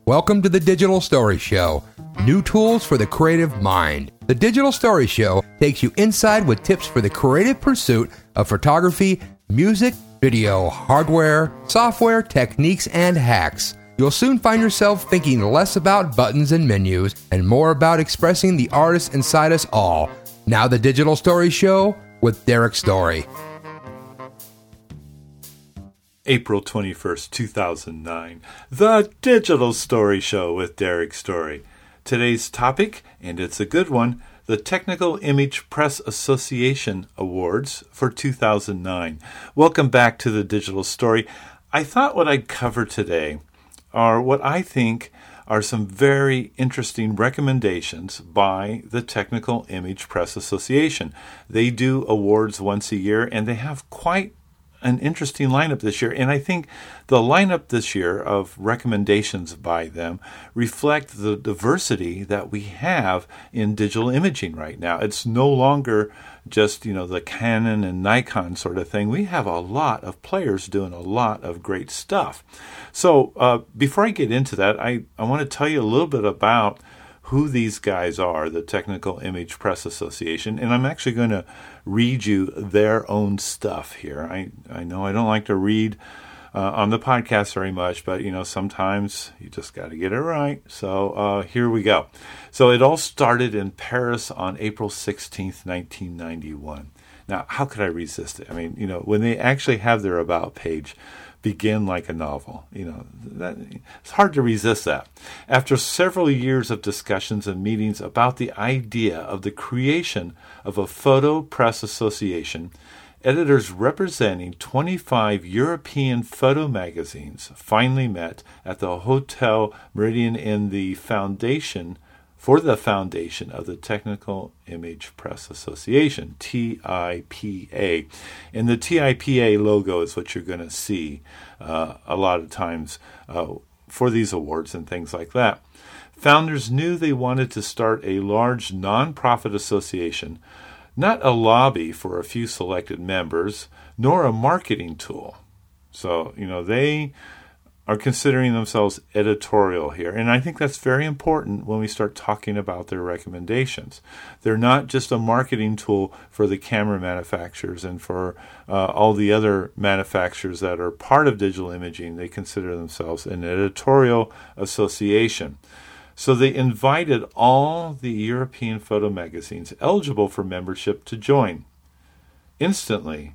Welcome to the Digital Story Show. New tools for the creative mind. The Digital Story Show takes you inside with tips for the creative pursuit of photography, music, video, hardware, software, techniques, and hacks. You'll soon find yourself thinking less about buttons and menus and more about expressing the artist inside us all. Now the Digital Story Show with Derek Story. April 21st, 2009, The Digital Story Show with Derek Story. Today's topic, and it's a good one, the Technical Image Press Association Awards for 2009. Welcome back to The Digital Story. I thought what I'd cover today are what I think are some very interesting recommendations by the Technical Image Press Association. They do awards once a year, and they have quite an interesting lineup this year, and I think the lineup this year of recommendations by them reflect the diversity that we have in digital imaging right now. It's no longer just, the Canon and Nikon sort of thing. We have a lot of players doing a lot of great stuff. So before I get into that, I want to tell you a little bit about who these guys are, the Technical Image Press Association, and I'm actually going to read you their own stuff here. I know I don't like to read on the podcast very much, but sometimes you just got to get it right. So here we go. So it all started in Paris on April 16th, 1991. Now, how could I resist it? I mean, when they actually have their about page begin like a novel, it's hard to resist that. After several years of discussions and meetings about the idea of the creation of a photo press association, editors representing 25 European photo magazines finally met at the Hotel Meridian in the foundation of the Technical Image Press Association, TIPA. And the TIPA logo is what you're going to see a lot of times for these awards and things like that. Founders knew they wanted to start a large nonprofit association, not a lobby for a few selected members, nor a marketing tool. So, they are considering themselves editorial here. And I think that's very important when we start talking about their recommendations. They're not just a marketing tool for the camera manufacturers and for all the other manufacturers that are part of digital imaging. They consider themselves an editorial association. So they invited all the European photo magazines eligible for membership to join. Instantly,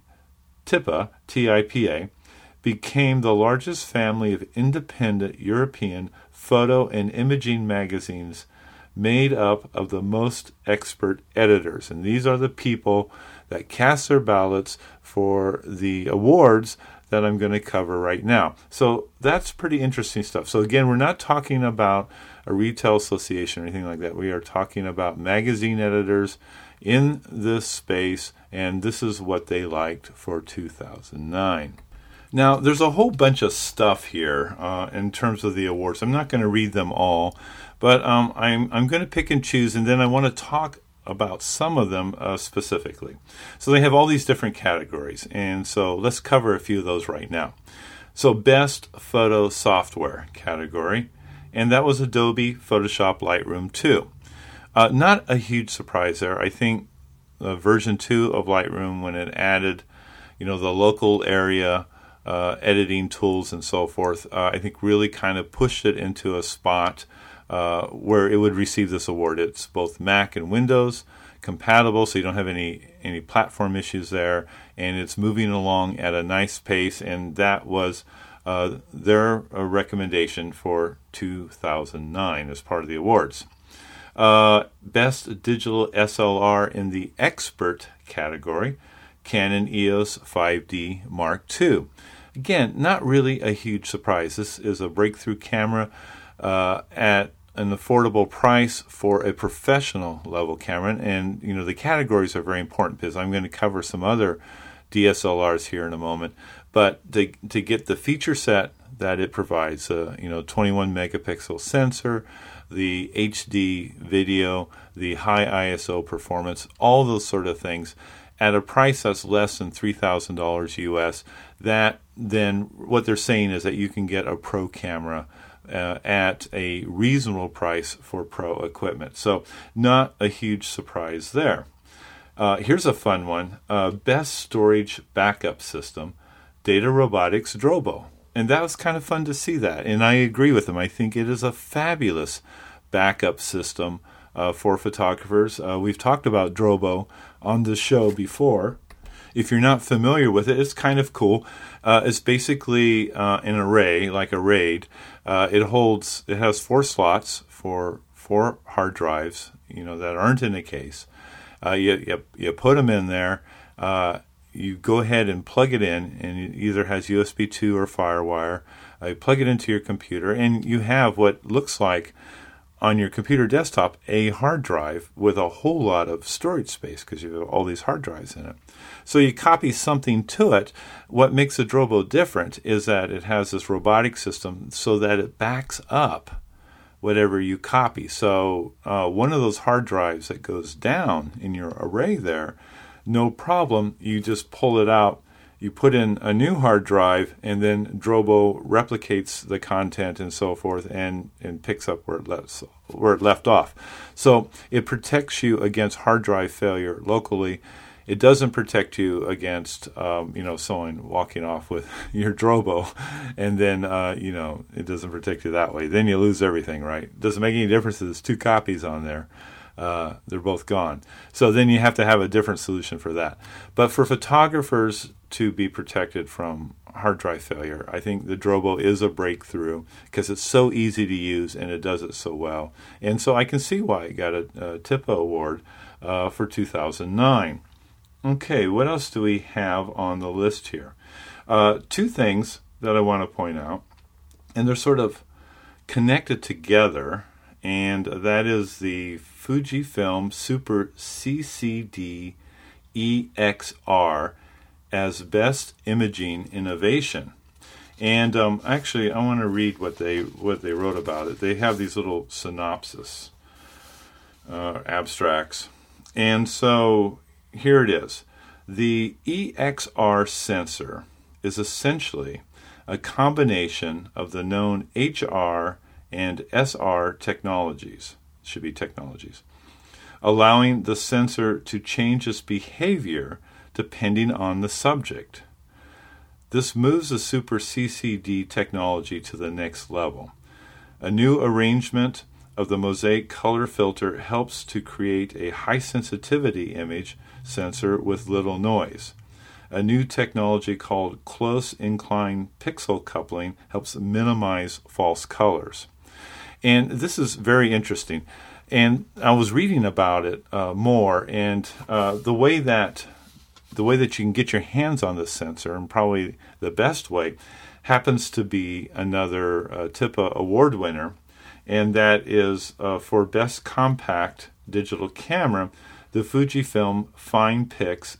TIPA, became the largest family of independent European photo and imaging magazines made up of the most expert editors. And these are the people that cast their ballots for the awards that I'm going to cover right now. So that's pretty interesting stuff. So again, we're not talking about a retail association or anything like that. We are talking about magazine editors in this space, and this is what they liked for 2009. Now, there's a whole bunch of stuff here in terms of the awards. I'm not going to read them all, but I'm going to pick and choose, and then I want to talk about some of them specifically. So they have all these different categories, and so let's cover a few of those right now. So Best Photo Software category, and that was Adobe Photoshop Lightroom 2. Not a huge surprise there. I think version 2 of Lightroom, when it added, the local area editing tools and so forth, I think really kind of pushed it into a spot where it would receive this award. It's both Mac and Windows compatible, so you don't have any platform issues there, and it's moving along at a nice pace, and that was their recommendation for 2009 as part of the awards. Best Digital SLR in the Expert category, Canon EOS 5D Mark II. Again, not really a huge surprise. This is a breakthrough camera at an affordable price for a professional level camera. And, the categories are very important because I'm going to cover some other DSLRs here in a moment. But to get the feature set that it provides, 21 megapixel sensor, the HD video, the high ISO performance, all those sort of things, at a price that's less than $3,000 US, that then what they're saying is that you can get a pro camera at a reasonable price for pro equipment. So not a huge surprise there. Here's a fun one. Best storage backup system, Data Robotics Drobo. And that was kind of fun to see that. And I agree with them. I think it is a fabulous backup system for photographers. We've talked about Drobo on the show before. If you're not familiar with it, it's kind of cool. It's basically an array, like a RAID. It has 4 slots for 4 hard drives, that aren't in a case. You put them in there. You go ahead and plug it in, and it either has USB 2 or FireWire. You plug it into your computer, and you have what looks like on your computer desktop a hard drive with a whole lot of storage space because you have all these hard drives in it. So you copy something to it. What makes a Drobo different is that it has this robotic system so that it backs up whatever you copy. So one of those hard drives that goes down in your array there, no problem, you just pull it out, you put in a new hard drive, and then Drobo replicates the content and so forth and picks up where it left off. So it protects you against hard drive failure locally. It doesn't protect you against, someone walking off with your Drobo, and then, it doesn't protect you that way. Then you lose everything, right? It doesn't make any difference if there's 2 copies on there. They're both gone. So then you have to have a different solution for that. But for photographers to be protected from hard drive failure, I think the Drobo is a breakthrough because it's so easy to use and it does it so well. And so I can see why it got a TIPA award for 2009. Okay, what else do we have on the list here? 2 things that I want to point out, and they're sort of connected together, and that is the Fujifilm Super CCD EXR as Best Imaging Innovation. And actually, I want to read what they wrote about it. They have these little synopsis abstracts. And so here it is. The EXR sensor is essentially a combination of the known HR and SR technologies, allowing the sensor to change its behavior depending on the subject. This moves the Super CCD technology to the next level. A new arrangement of the mosaic color filter helps to create a high-sensitivity image sensor with little noise. A new technology called close incline pixel coupling helps minimize false colors. And this is very interesting. And I was reading about it more, and the way that you can get your hands on this sensor, and probably the best way, happens to be another TIPA award winner, and that is for Best Compact Digital Camera, the Fujifilm FinePix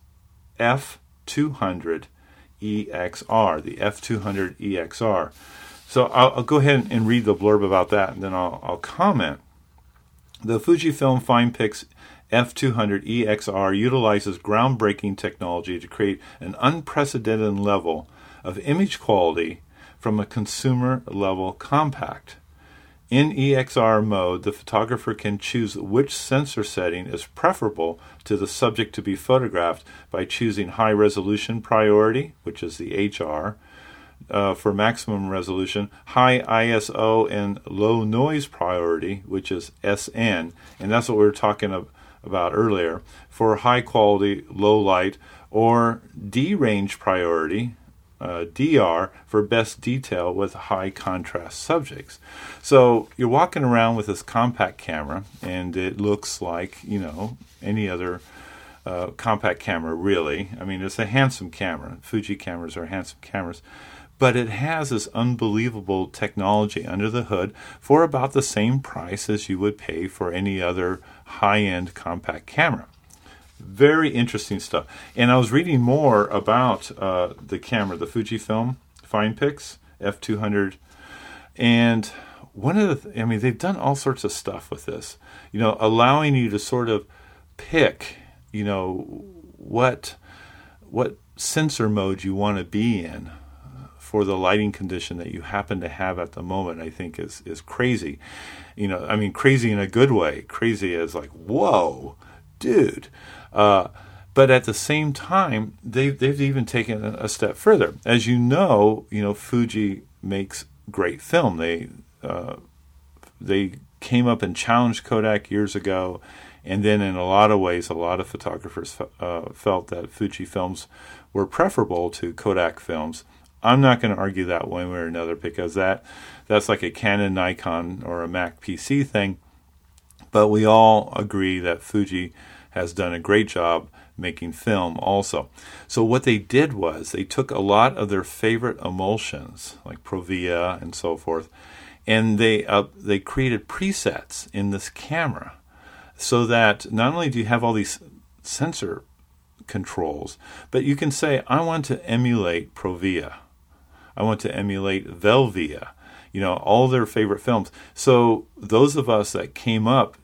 F200 EXR, the F200 EXR. So I'll go ahead and read the blurb about that, and then I'll comment. The Fujifilm FinePix F200 EXR utilizes groundbreaking technology to create an unprecedented level of image quality from a consumer-level compact. In EXR mode, the photographer can choose which sensor setting is preferable to the subject to be photographed by choosing high-resolution priority, which is the HR, for maximum resolution, high ISO and low noise priority, which is SN, and that's what we were talking about earlier, for high quality, low light, or D range priority, DR, for best detail with high contrast subjects. So you're walking around with this compact camera, and it looks like, any other compact camera, really. I mean, it's a handsome camera. Fuji cameras are handsome cameras. But it has this unbelievable technology under the hood for about the same price as you would pay for any other high-end compact camera. Very interesting stuff. And I was reading more about the camera, the Fujifilm FinePix F200. And one of they've done all sorts of stuff with this, allowing you to sort of pick, what sensor mode you want to be in for the lighting condition that you happen to have at the moment, I think is crazy. I mean, crazy in a good way. Crazy as like, whoa, dude. But at the same time, they've even taken a step further. As you know, Fuji makes great film. They came up and challenged Kodak years ago, and then in a lot of ways, a lot of photographers felt that Fuji films were preferable to Kodak films. I'm not going to argue that one way or another, because that's like a Canon, Nikon, or a Mac PC thing. But we all agree that Fuji has done a great job making film also. So what they did was they took a lot of their favorite emulsions, like Provia and so forth, and they created presets in this camera, so that not only do you have all these sensor controls, but you can say, I want to emulate Provia. I want to emulate Velvia, all their favorite films. So those of us that came up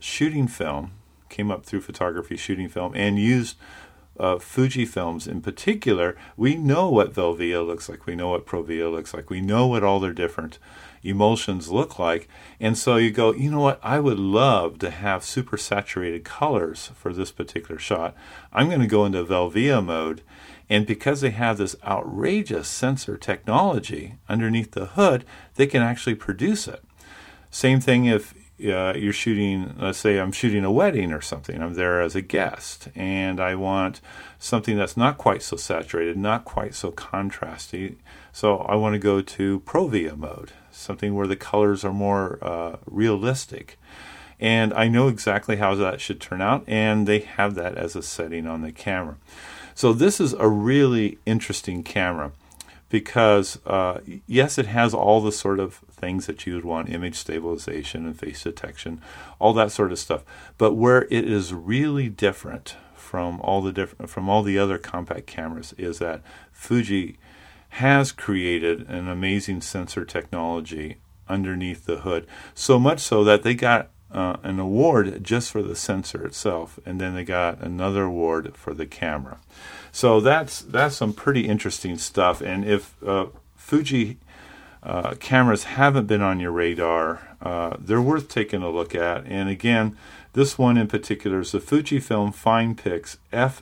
through photography, shooting film, and used Fuji films in particular, we know what Velvia looks like. We know what Provia looks like. We know what all their different emulsions look like. And so you go, you know what? I would love to have super saturated colors for this particular shot. I'm going to go into Velvia mode. And because they have this outrageous sensor technology underneath the hood, they can actually produce it. Same thing if you're shooting, let's say I'm shooting a wedding or something. I'm there as a guest, and I want something that's not quite so saturated, not quite so contrasty. So I want to go to Provia mode, something where the colors are more realistic. And I know exactly how that should turn out, and they have that as a setting on the camera. So this is a really interesting camera because, yes, it has all the sort of things that you would want, image stabilization and face detection, all that sort of stuff. But where it is really different from all the other compact cameras is that Fuji has created an amazing sensor technology underneath the hood, so much so that they got an award just for the sensor itself, and then they got another award for the camera. So that's some pretty interesting stuff. And if Fuji cameras haven't been on your radar, they're worth taking a look at. And again, this one in particular is the Fujifilm FinePix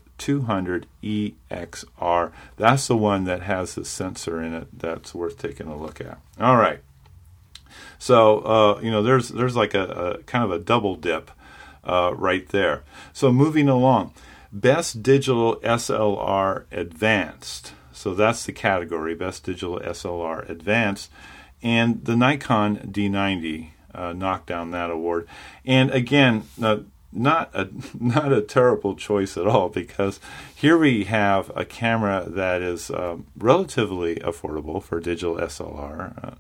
F200EXR. That's the one that has the sensor in it. That's worth taking a look at. All right. So, there's like a kind of a double dip right there. So moving along, Best Digital SLR Advanced. So that's the category, Best Digital SLR Advanced. And the Nikon D90 knocked down that award. And again, not a terrible choice at all, because here we have a camera that is relatively affordable for digital SLR,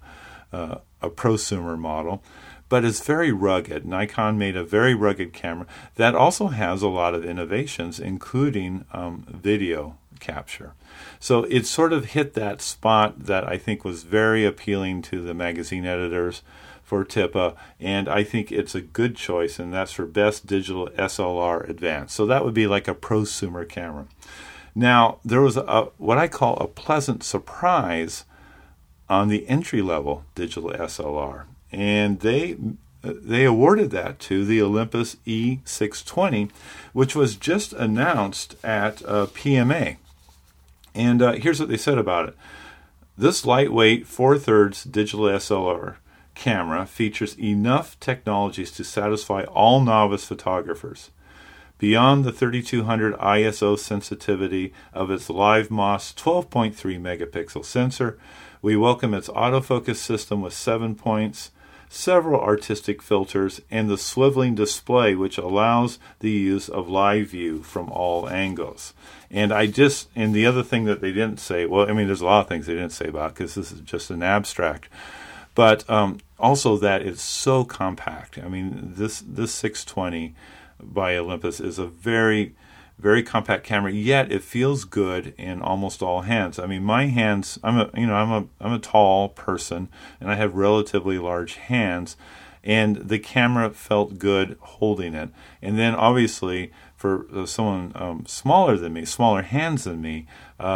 a prosumer model, but it's very rugged. Nikon made a very rugged camera that also has a lot of innovations, including video capture. So it sort of hit that spot that I think was very appealing to the magazine editors for TIPA, and I think it's a good choice, and that's for Best Digital SLR Advanced. So that would be like a prosumer camera. Now, there was what I call a pleasant surprise on the entry-level digital SLR, and they awarded that to the Olympus E620, which was just announced at PMA. And here's what they said about it. This lightweight 4/3 digital SLR camera features enough technologies to satisfy all novice photographers. Beyond the 3200 ISO sensitivity of its LiveMOS 12.3 megapixel sensor, we welcome its autofocus system with 7 points, several artistic filters, and the swiveling display, which allows the use of live view from all angles. And the other thing that they didn't say, well, I mean, there's a lot of things they didn't say about, because this is just an abstract, but also that it's so compact. I mean, this 620 by Olympus is a very, very compact camera, yet it feels good in almost all hands. I mean, my hands, I'm a tall person, and I have relatively large hands, and the camera felt good holding it. And then obviously for someone smaller than me, smaller hands than me,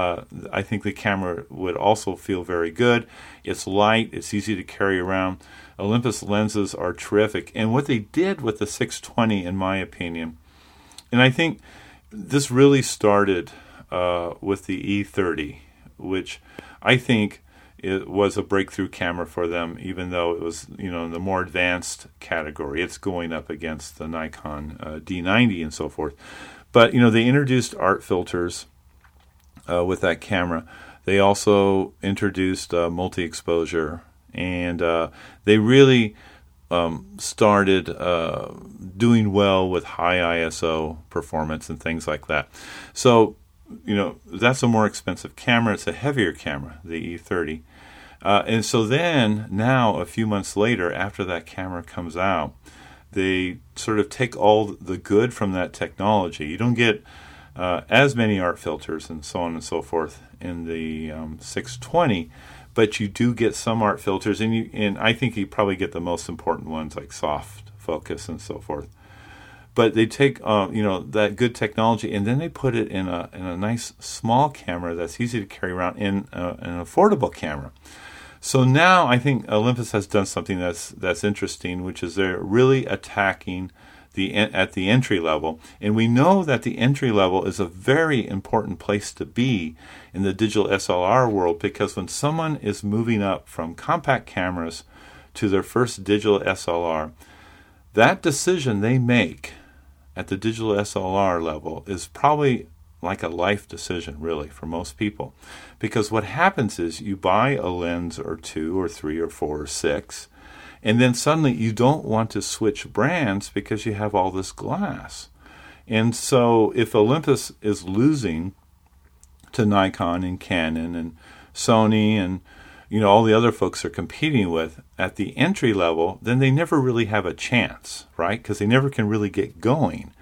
I think the camera would also feel very good. It's light. It's easy to carry around. Olympus lenses are terrific. And what they did with the 620, in my opinion, and I think this really started with the E30, which I think it was a breakthrough camera for them, even though it was, in the more advanced category. It's going up against the Nikon D90 and so forth. But, they introduced art filters with that camera. They also introduced multi-exposure, and they really started doing well with high ISO performance and things like that. So, that's a more expensive camera. It's a heavier camera, the E30. And so then, now, a few months later, after that camera comes out, they sort of take all the good from that technology. You don't get as many art filters and so on and so forth in the 620, but you do get some art filters, and I think you probably get the most important ones like soft focus and so forth. But they take that good technology, and then they put it in a nice small camera that's easy to carry around, in an affordable camera. So now I think Olympus has done something that's interesting, which is they're really attacking at the entry level. And we know that the entry level is a very important place to be in the digital SLR world, because when someone is moving up from compact cameras to their first digital SLR, that decision they make at the digital SLR level is probably like a life decision, really, for most people. Because what happens is you buy a lens or two or three or four or six, and then suddenly you don't want to switch brands because you have all this glass. And so if Olympus is losing to Nikon and Canon and Sony and all the other folks are competing with at the entry level, then they never really have a chance, right? Because they never can really get going.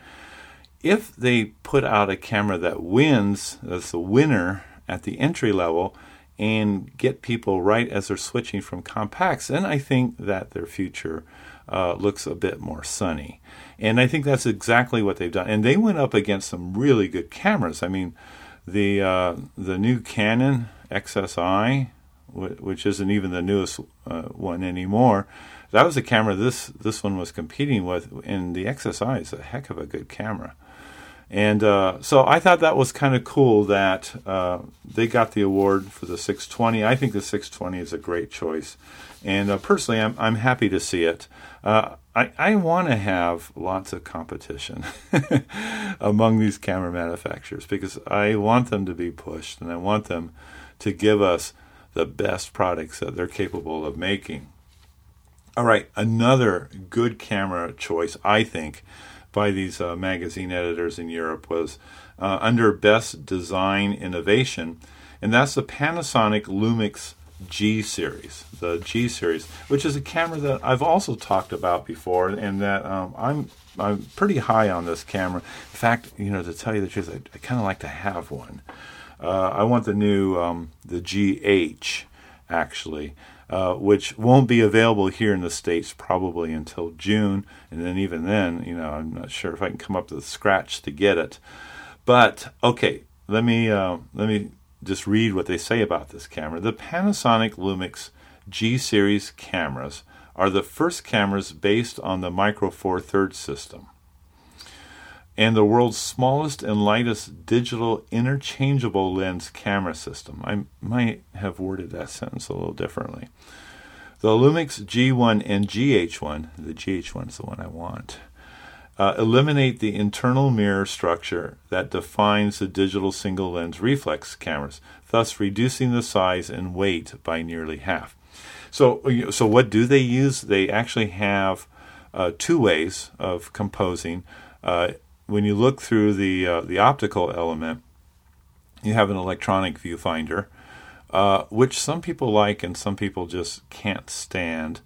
If they put out a camera that wins, that's the winner at the entry level, and get people right as they're switching from compacts, then I think that their future looks a bit more sunny. And I think that's exactly what they've done. And they went up against some really good cameras. I mean, the new Canon XSI, which isn't even the newest one anymore, that was a camera this one was competing with, and the XSI is a heck of a good camera. And so I thought that was kind of cool that they got the award for the 620. I think the 620 is a great choice. And personally, I'm happy to see it. I want to have lots of competition among these camera manufacturers, because I want them to be pushed, and I want them to give us the best products that they're capable of making. All right, another good camera choice, I think, by these magazine editors in Europe was under Best Design Innovation, and that's the Panasonic Lumix G series, the G series, which is a camera that I've also talked about before, and that I'm pretty high on this camera. In fact, to tell you the truth, I kind of like to have one. I want the new the GH, actually. Which won't be available here in the States probably until June, and then even then, I'm not sure if I can come up with a scratch to get it. But okay, let me just read what they say about this camera. The Panasonic Lumix G series cameras are the first cameras based on the Micro Four Thirds system, and the world's smallest and lightest digital interchangeable lens camera system. I might have worded that sentence a little differently. The Lumix G1 and GH1, the GH1 is the one I want, eliminate the internal mirror structure that defines the digital single lens reflex cameras, thus reducing the size and weight by nearly half. So what do they use? They actually have two ways of composing. When you look through the optical element, you have an electronic viewfinder, which some people like and some people just can't stand.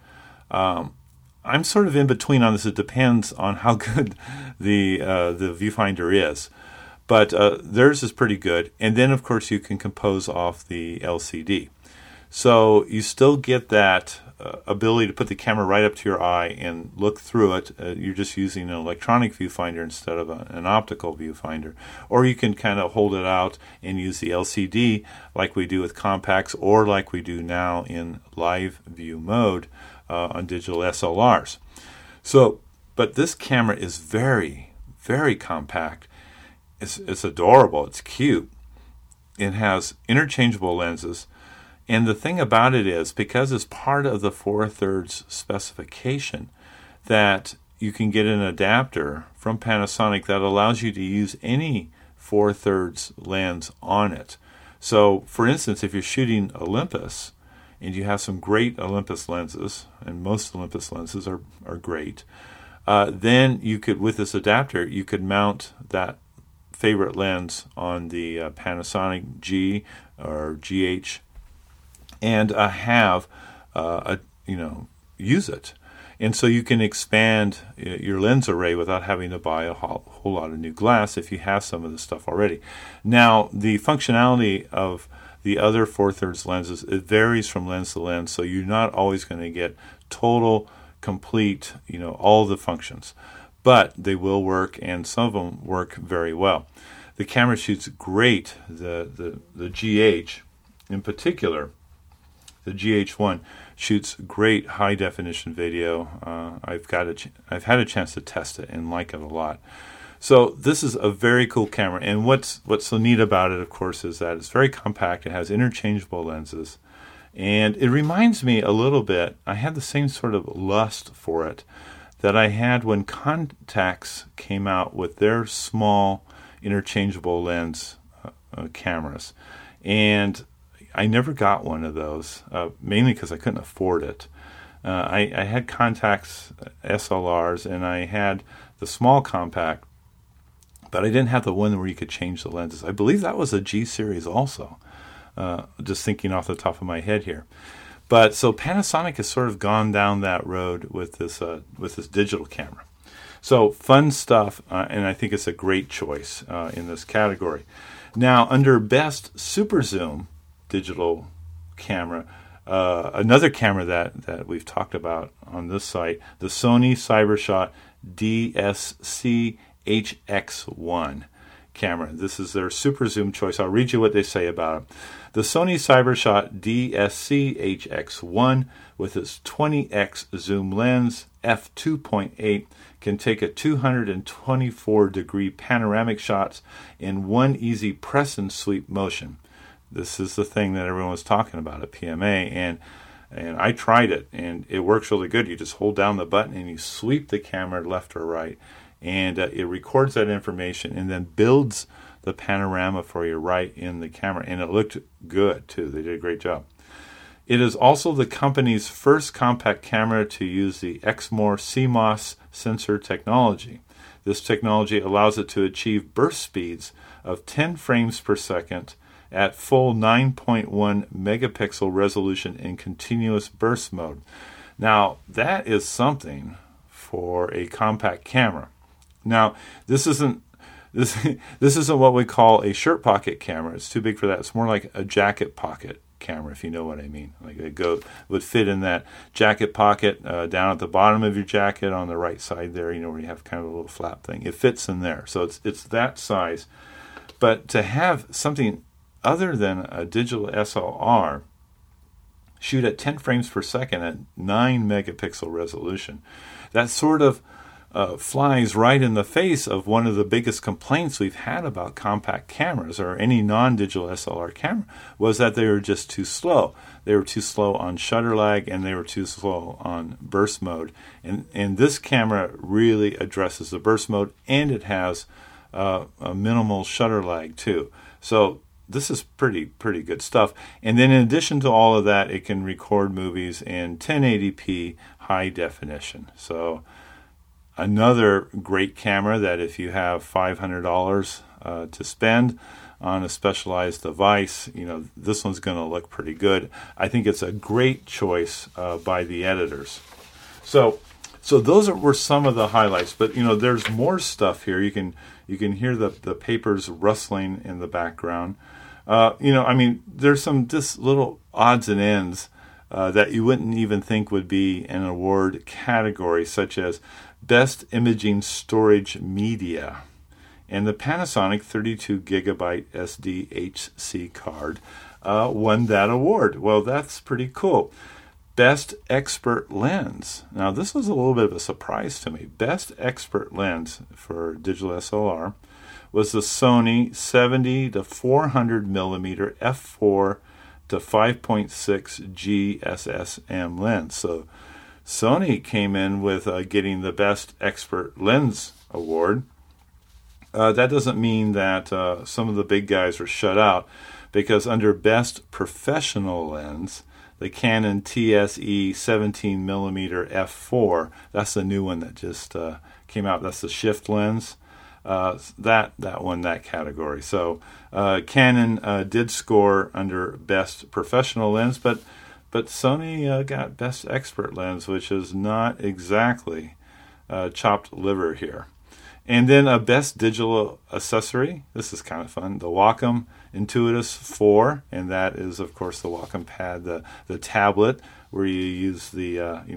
I'm sort of in between on this. It depends on how good the viewfinder is. But theirs is pretty good. And then, of course, you can compose off the LCD. So you still get that ability to put the camera right up to your eye and look through it. You're just using an electronic viewfinder instead of an optical viewfinder. Or you can kind of hold it out and use the LCD like we do with compacts, or like we do now in live view mode on digital SLRs. So, but this camera is very, very compact. It's adorable. It's cute. It has interchangeable lenses. And the thing about it is, because it's part of the 4/3 specification, that you can get an adapter from Panasonic that allows you to use any 4/3 lens on it. So, for instance, if you're shooting Olympus, and you have some great Olympus lenses, and most Olympus lenses are great, then you could, with this adapter, you could mount that favorite lens on the Panasonic G or GH, and use it. And so you can expand your lens array without having to buy a whole lot of new glass if you have some of the stuff already. Now, the functionality of the other 4/3 lenses, it varies from lens to lens, so you're not always going to get total, complete, all the functions. But they will work, and some of them work very well. The camera shoots great. The GH, in particular, the GH1 shoots great high definition video. I've had a chance to test it and like it a lot. So this is a very cool camera, and what's so neat about it, of course, is that it's very compact. It has interchangeable lenses, and it reminds me a little bit. I had the same sort of lust for it that I had when Contax came out with their small interchangeable lens cameras, and I never got one of those, mainly because I couldn't afford it. I had Contax SLRs, and I had the small compact, but I didn't have the one where you could change the lenses. I believe that was a G series also, just thinking off the top of my head here. But so Panasonic has sort of gone down that road with this digital camera. So fun stuff, and I think it's a great choice in this category. Now, under Best Super Zoom digital camera, another camera that we've talked about on this site, the Sony CyberShot DSC HX1 camera. This is their super zoom choice. I'll read you what they say about it. The Sony CyberShot DSC HX1 with its 20x zoom lens f2.8 can take a 224-degree panoramic shots in one easy press and sweep motion. This is the thing that everyone was talking about at PMA, and I tried it, and it works really good. You just hold down the button and you sweep the camera left or right, and it records that information and then builds the panorama for you right in the camera. And it looked good, too. They did a great job. It is also the company's first compact camera to use the Exmor CMOS sensor technology. This technology allows it to achieve burst speeds of 10 frames per second at full 9.1 megapixel resolution in continuous burst mode. Now, that is something for a compact camera. Now, this isn't what we call a shirt pocket camera. It's too big for that. It's more like a jacket pocket camera, if you know what I mean. Like it would fit in that jacket pocket down at the bottom of your jacket on the right side there, where you have kind of a little flap thing. It fits in there. So it's that size. But to have something other than a digital SLR shoot at 10 frames per second at 9 megapixel resolution, that sort of flies right in the face of one of the biggest complaints we've had about compact cameras or any non-digital SLR camera, was that they were just too slow. They were too slow on shutter lag, and they were too slow on burst mode. And this camera really addresses the burst mode, and it has a minimal shutter lag too. So this is pretty good stuff. And then in addition to all of that, it can record movies in 1080p high definition. So another great camera that if you have $500 to spend on a specialized device, this one's going to look pretty good. I think it's a great choice by the editors. So those were some of the highlights, but there's more stuff here. You can hear the papers rustling in the background. There's some just little odds and ends that you wouldn't even think would be an award category, such as Best Imaging Storage Media. And the Panasonic 32 gigabyte SDHC card won that award. Well, that's pretty cool. Best Expert Lens. Now, this was a little bit of a surprise to me. Best Expert Lens for digital SLR was the Sony 70 to 400 millimeter f4 to 5.6 GSSM lens. So Sony came in with getting the Best Expert Lens award. That doesn't mean that some of the big guys were shut out, because under Best Professional Lens, the Canon TSE 17mm f4, that's the new one that just came out. That's the shift lens. That won that category. So Canon did score under Best Professional Lens, but Sony got Best Expert Lens, which is not exactly chopped liver here. And then a Best Digital Accessory. This is kind of fun. The Wacom Intuitus 4, and that is, of course, the Wacom Pad, the tablet where you use the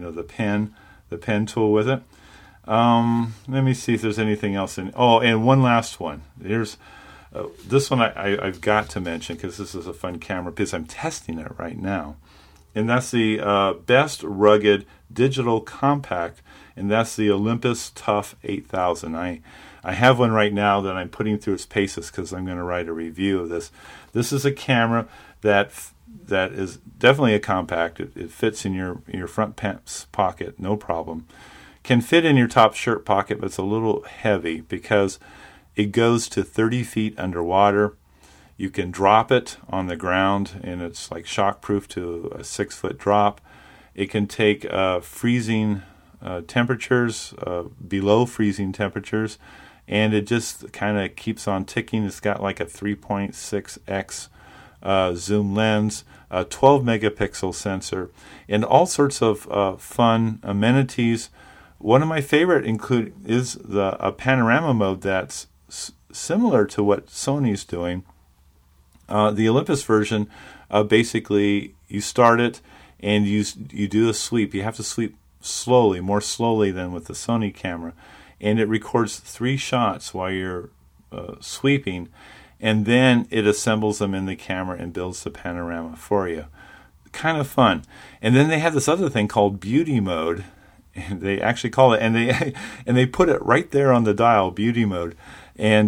the pen tool with it. Let me see if there's anything else in. Oh, and one last one. Here's this one I've got to mention because this is a fun camera because I'm testing it right now, and that's the Best Rugged Digital Compact. And that's the Olympus Tough 8000. I have one right now that I'm putting through its paces because I'm going to write a review of this. This is a camera that is definitely a compact. It fits in your front pants pocket, no problem. Can fit in your top shirt pocket, but it's a little heavy because it goes to 30 feet underwater. You can drop it on the ground, and it's like shockproof to a 6-foot drop. It can take freezing temperatures, below freezing temperatures, and it just kind of keeps on ticking. It's got like a 3.6x zoom lens, a 12 megapixel sensor, and all sorts of fun amenities. One of my favorite is a panorama mode that's similar to what Sony's doing. The Olympus version, basically you start it and you do a sweep. You have to sweep slowly, more slowly than with the Sony camera, and it records 3 shots while you're sweeping, and then it assembles them in the camera and builds the panorama for you. Kind of fun. And then they have this other thing called beauty mode, and they actually call it, and they put it right there on the dial, beauty mode, and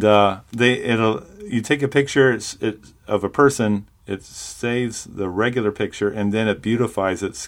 you take a picture of a person, it saves the regular picture, and then it beautifies it,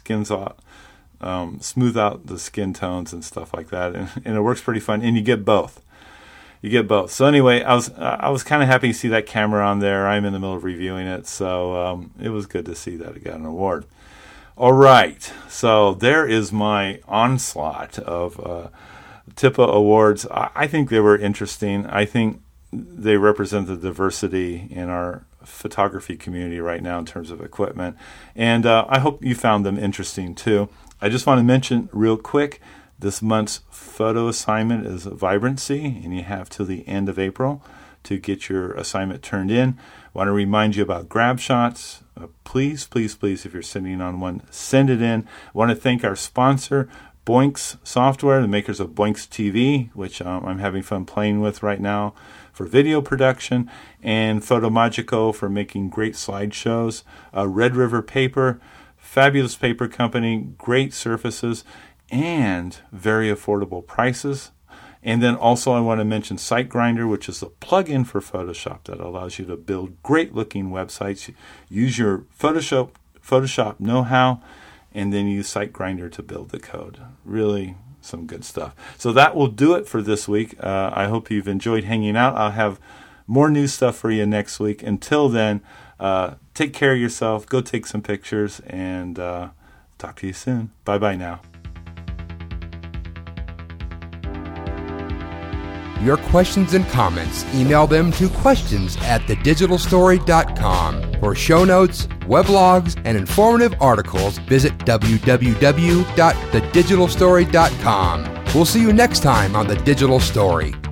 smooth out the skin tones and stuff like that, and it works pretty fun. And you get both. So anyway, I was kind of happy to see that camera on there. I'm in the middle of reviewing it, so it was good to see that it got an award. All right, so there is my onslaught of TIPA awards. I think they were interesting. I think they represent the diversity in our photography community right now in terms of equipment, and I hope you found them interesting too. I just want to mention real quick, this month's photo assignment is Vibrancy, and you have till the end of April to get your assignment turned in. I want to remind you about grab shots. Please, if you're sitting on one, send it in. I want to thank our sponsor, Boinx Software, the makers of Boinx TV, which I'm having fun playing with right now for video production, and Photomagico for making great slideshows, Red River Paper, fabulous paper company, great surfaces, and very affordable prices. And then also I want to mention SiteGrinder, which is a plug-in for Photoshop that allows you to build great-looking websites. Use your Photoshop know-how, and then use SiteGrinder to build the code. Really some good stuff. So that will do it for this week. I hope you've enjoyed hanging out. I'll have more new stuff for you next week. Until then, take care of yourself. Go take some pictures, and talk to you soon. Bye-bye now. Your questions and comments, email them to questions@thedigitalstory.com. For show notes, weblogs, and informative articles, visit www.thedigitalstory.com. We'll see you next time on The Digital Story.